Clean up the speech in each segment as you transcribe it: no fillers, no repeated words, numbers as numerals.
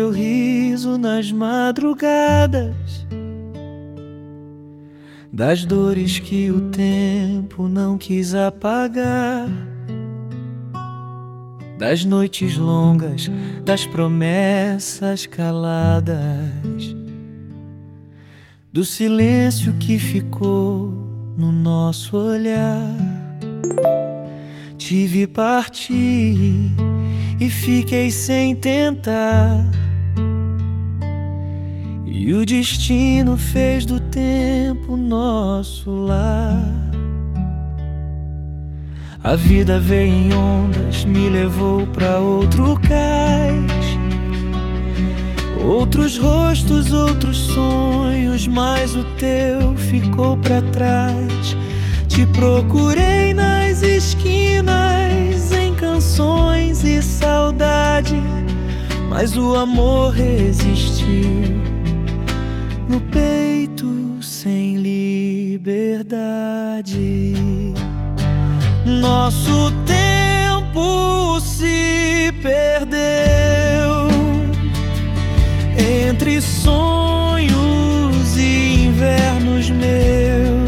teu riso nas madrugadas, das dores que o tempo não quis apagar, das noites longas, das promessas caladas, do silêncio que ficou no nosso olhar. Te vi partir e fiquei sem tentar, e o destino fez do tempo nosso lar. A vida veio em ondas, me levou pra outro cais, outros rostos, outros sonhos, mas o teu ficou pra trás. Te procurei nas esquinas, em canções e saudade, mas o amor resistiu no peito sem liberdade. Nosso tempo se perdeu entre sonhos e invernos meus.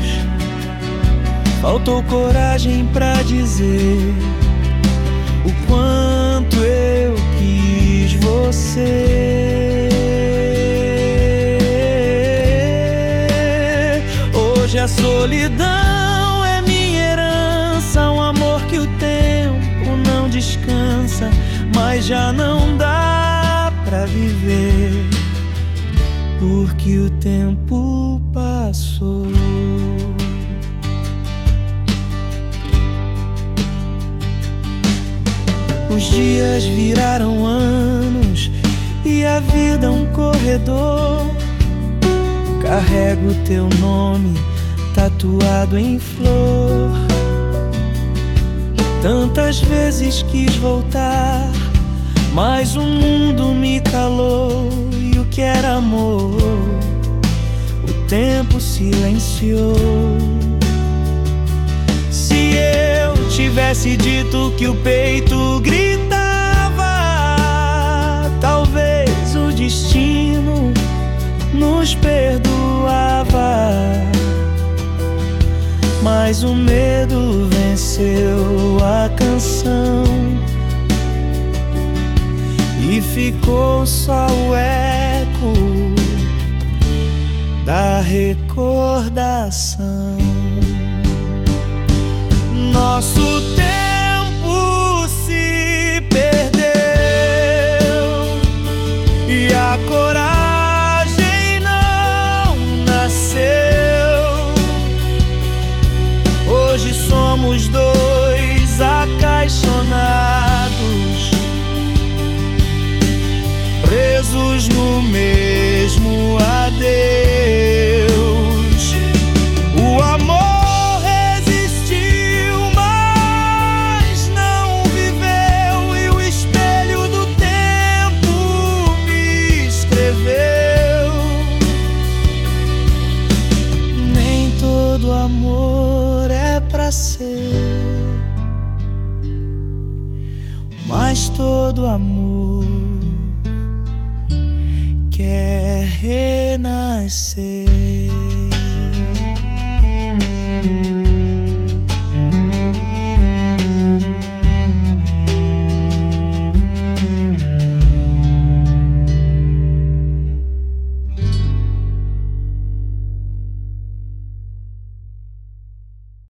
Faltou coragem pra dizer o quanto eu quis você. Hoje a solidão é minha herança, um amor que o tempo não descansa, mas já não dá pra viver, porque o tempo passou. Os dias viraram anos e a vida um corredor. Carrego teu nome tatuado em flor. Tantas vezes quis voltar, mas o mundo me calou, e o que era amor, o tempo silenciou. Se eu tivesse dito que o peito gritava, talvez o destino nos perdoava, mas o medo venceu a canção e ficou só o eco da recordação. Nosso tempo se perdeu e a coragem não nasceu. Hoje somos dois acaixonados, presos no mesmo adeus. O amor ser, mas todo amor quer renascer.